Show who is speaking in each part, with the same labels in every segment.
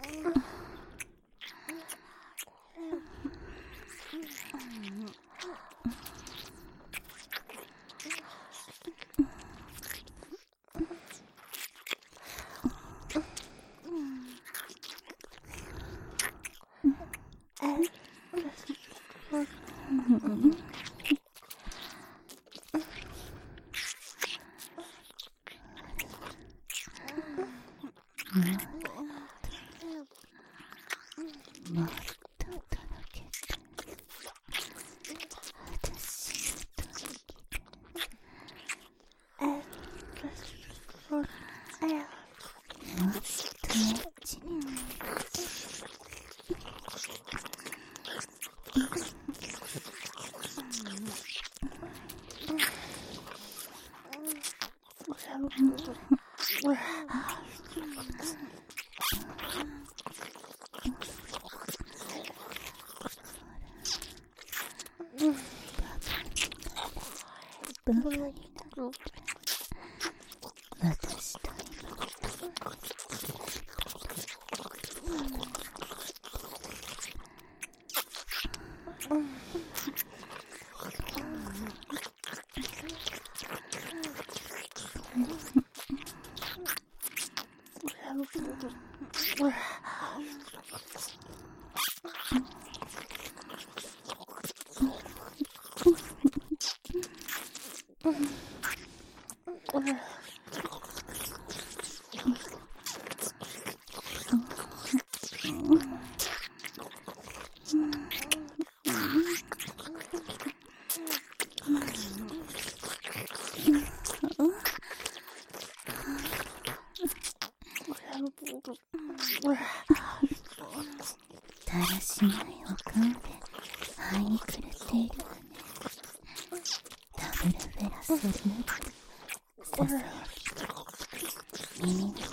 Speaker 1: だらしないお顔で肺にくれているわね。ダブルフェラソルヌささやき耳の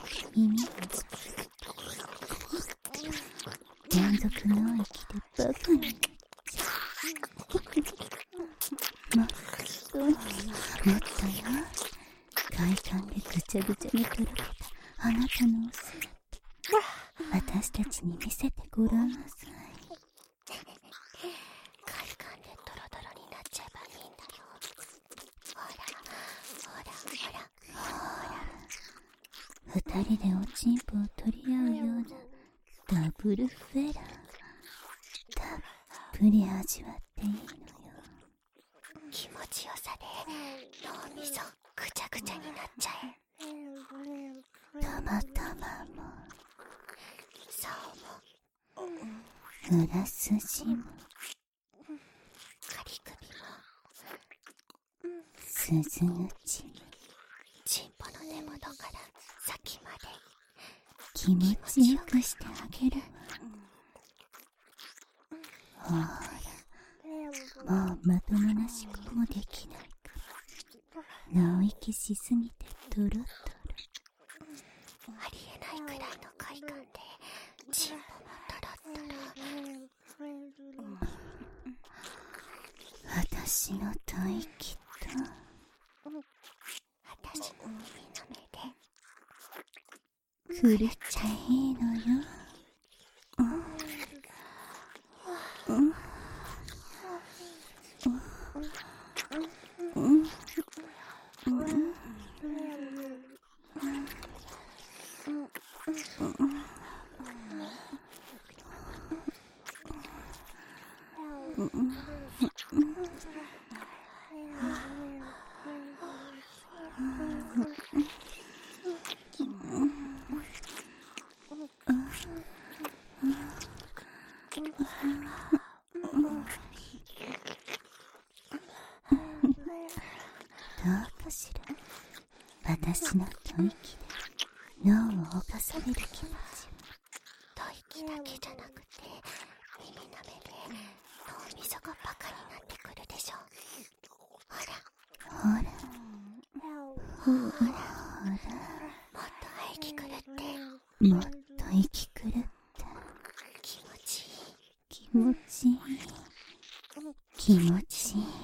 Speaker 1: 連続の息でバカになっちゃう。もっとよ、快感でぐちゃぐちゃにとろけたあなたのお姿、私たちに見せてごらんなさい。
Speaker 2: 快感でドロドロになっちゃえばいいんだよ。ほら
Speaker 1: 二人でおちんぽを取り合うようなダブルフェラ、たっぷり味わっていいのよ。
Speaker 2: 気持ちよさで脳みそぐちゃぐちゃになっちゃえ。
Speaker 1: たまたまも
Speaker 2: そうも
Speaker 1: 裏筋も
Speaker 2: 仮首も
Speaker 1: 鈴口も
Speaker 2: チンポの根元から先まで
Speaker 1: 気持ちよくしてあげるわ。ほら、もうまともな思考もできないから脳域しすぎてドロドロ。
Speaker 2: ありえないくらいの快感でチンポもトロットロ。
Speaker 1: 私の吐息と
Speaker 2: 私の耳の
Speaker 1: 目で狂っちゃいいのよ。どうかしら、私の吐息で脳を侵される気持ち。
Speaker 2: 吐息だけじゃなくて耳の目で脳みそがバカになってくるでしょ。ほら
Speaker 1: ほら
Speaker 2: もっと息狂って
Speaker 1: もっと息狂って
Speaker 2: 気持ちいい
Speaker 1: 気持ちいい気持ちいい。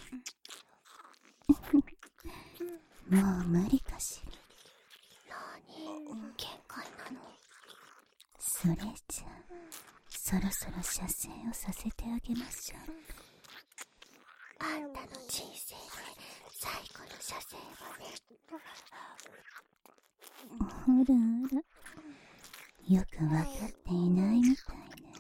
Speaker 1: もう無理かしら。
Speaker 2: 脳に限界なの。
Speaker 1: さそれじゃそろそろ射精をさせてあげましょう。
Speaker 2: あんたの人生で最後の射精はね。
Speaker 1: ほらあら、よくわかっていないみたいね。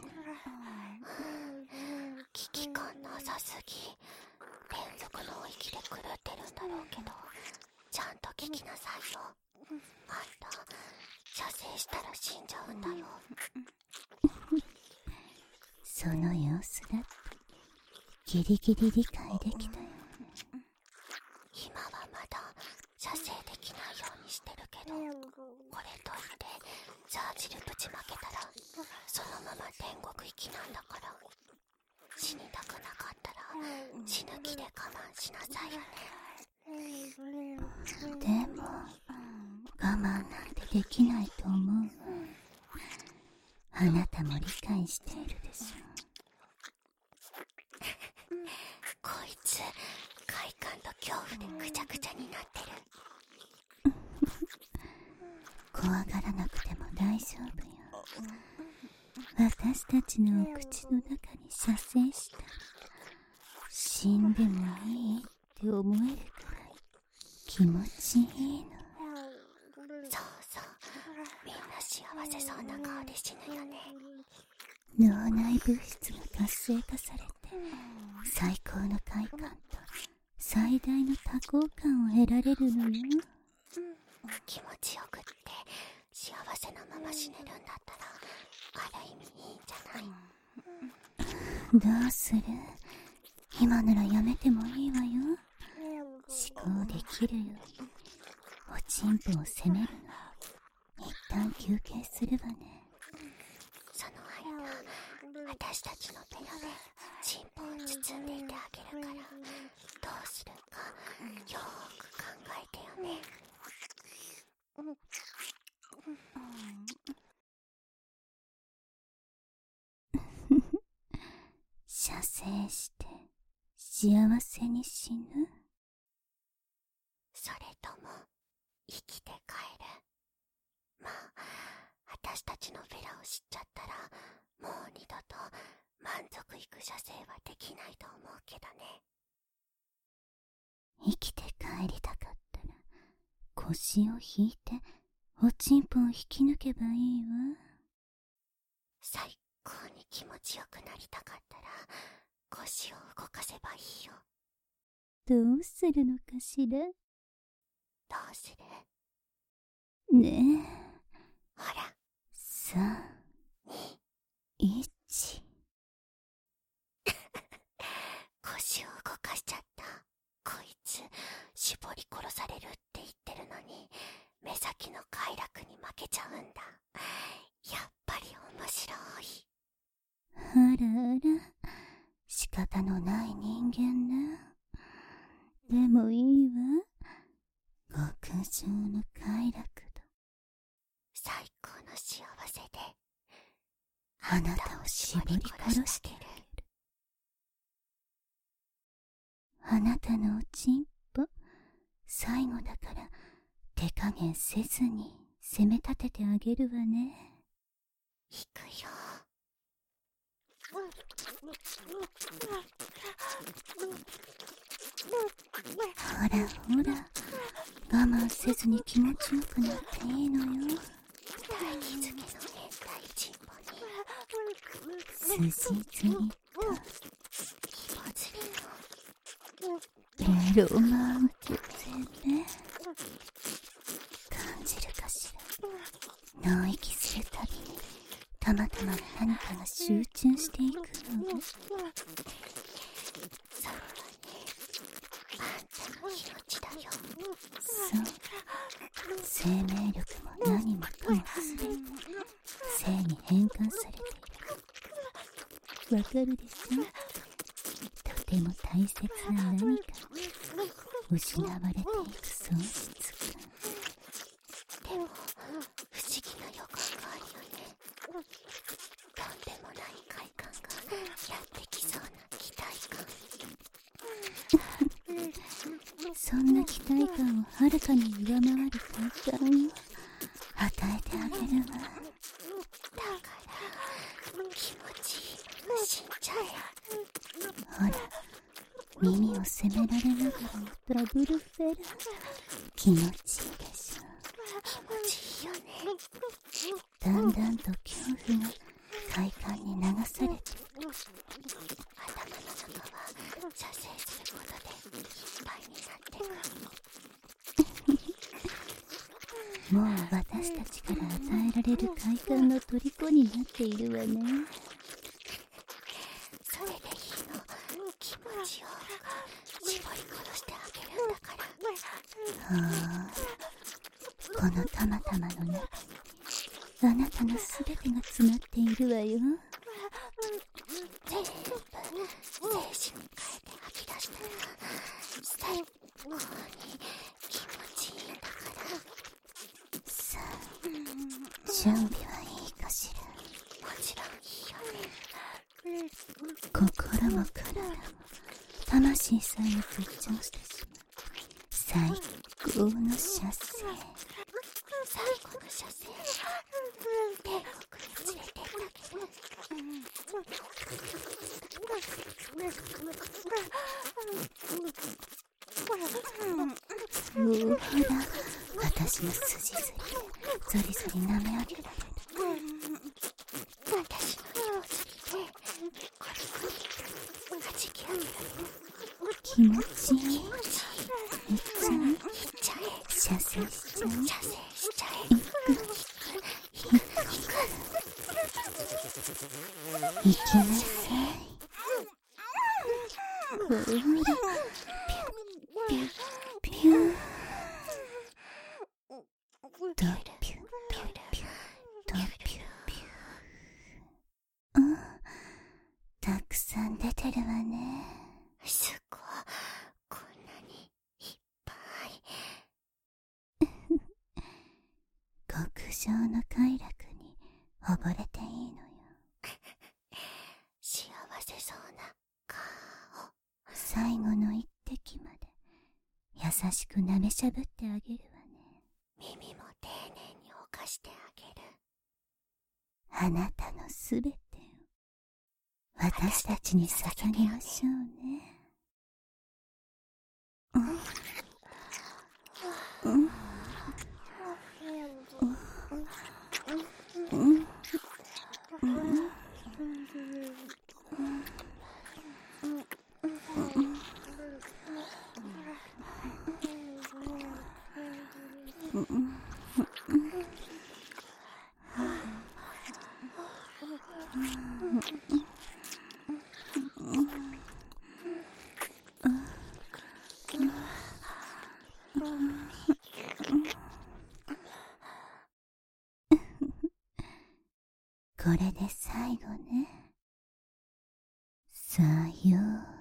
Speaker 2: 危機感なさすぎ。連続の息で狂ってるんだろうけど、ちゃんと聞きなさいよ。あんた射精したら死んじゃうんだよ。
Speaker 1: その様子だってギリギリ理解できたよ。
Speaker 2: 今はまだ射精できないようにしてるけど、これといってジャージルぶちまけたらそのまま天国行きなんだから、死にたくなかったら死ぬ気で我慢しなさいよね。
Speaker 1: でも我慢なんてできないと思うわ。あなたも理解しているでしょ。
Speaker 2: こいつ快感と恐怖でぐちゃぐちゃになってる。
Speaker 1: 怖がらなくても大丈夫よ。私たちのお口の中に射精したら死んでもいいって思えるくらい気持ちいいの。
Speaker 2: そうそう、みんな幸せそうな顔で死ぬよね。
Speaker 1: 脳内物質が活性化されて最高の快感と最大の多幸感を得られるのよ。
Speaker 2: 気持ちよくって幸せなまま死ねるんだったらある意味いいんじゃない？
Speaker 1: どうする？今ならやめてもいいわよ。思考できるよ。おちんぽを責めるの一旦休憩するわね。
Speaker 2: その間私たちのペロでチンポを包んでいてあげるから、どうするかよーく考えてよね。
Speaker 1: 射精して幸せに死ぬ？
Speaker 2: それとも生きて帰る？まあ私たちのフェラを知っちゃったらもう二度と満足いく射精はできないと思うけどね。
Speaker 1: 生きて帰りたかったら腰を引いておちんぽを引き抜けばいいわ。
Speaker 2: 最高に気持ちよくなりたかったら腰を動かせばいいよ。
Speaker 1: どうするのかしら？
Speaker 2: どうする？
Speaker 1: ねえ。
Speaker 2: ほら、
Speaker 1: 3、2、1。
Speaker 2: 腰を動かしちゃった。こいつ絞り殺されるって言ってるのに目先の快楽に負けちゃうんだ。やっぱり面白い。
Speaker 1: あらあら、仕方のない人間ね。でもいいわ。極上の快楽だ。
Speaker 2: 最高の幸せで
Speaker 1: あなたを絞り殺してあげる。あなたのおちんぽ、最後だから手加減せずに攻め立ててあげるわね。
Speaker 2: 行くよ。
Speaker 1: ほらほら、我慢せずに気持ちよくなっていいのよ。
Speaker 2: 大気づけの変態チンポ
Speaker 1: 筋
Speaker 2: に
Speaker 1: ずりと
Speaker 2: ひもずり
Speaker 1: エ
Speaker 2: の
Speaker 1: ロマンティね。感じるかしら？脳息するたびにたまたま何かが集中していくの。
Speaker 2: そうだね。あんたの命だよ。
Speaker 1: そう、生命力も何もかも全て性に変換されている。わかるでしょ？とても大切な何か失われていく喪失感。
Speaker 2: でも不思議な予感があるよね。とんでもない快感がやってきそうな期待感。
Speaker 1: そんな期待感をはるかに上回る快感を与えてあげるわ。
Speaker 2: だか
Speaker 1: 耳を責められながらのダブルフェラ、気持ちいいでしょ。
Speaker 2: 気持ちいいよね。
Speaker 1: だんだんと恐怖が快感に流されて、
Speaker 2: 頭の中は射精することでいっぱいになってく。
Speaker 1: もう私たちから与えられる快感の虜になっているわね。
Speaker 2: それでいいの。気持ちを絞り殺してあげるんだから。
Speaker 1: はあ、このたまたまの中にあなたのすべてが詰まっているわよ。
Speaker 2: 全部精神変えて吐き出したら最高に気持ちいいんだから。
Speaker 1: さあ、準備はいいかしら。
Speaker 2: もちろんいいよね。
Speaker 1: 心も体も魂さえ復調してしまう最高の射精。
Speaker 2: 最後の射精、天国に連れてってあげる。
Speaker 1: ほら、私の筋ずりゾリゾリ舐め上げられる。
Speaker 2: 私の両筋でコリコリ弾き上げる。
Speaker 1: 気持ちいい。
Speaker 2: 気持ちいい。
Speaker 1: いっちゃう。
Speaker 2: いっちゃえ。
Speaker 1: 射精しちゃう。
Speaker 2: 射精しちゃえ。
Speaker 1: 行きなさい。ほら、ピュッピュッピュッドピュッピュッピュッドピュッピュッ。うん、たくさん出てるわね。
Speaker 2: すごい。こんなにいっぱい。
Speaker 1: 極上の快楽に溺れていいのよ。
Speaker 2: 幸せそうな顔。
Speaker 1: 最後の一滴まで優しく舐めしゃぶってあげるわね。
Speaker 2: 耳も丁寧に犯してあげる。
Speaker 1: あなたのすべてを私たちに捧げましょうね。これで最後ね。さよう。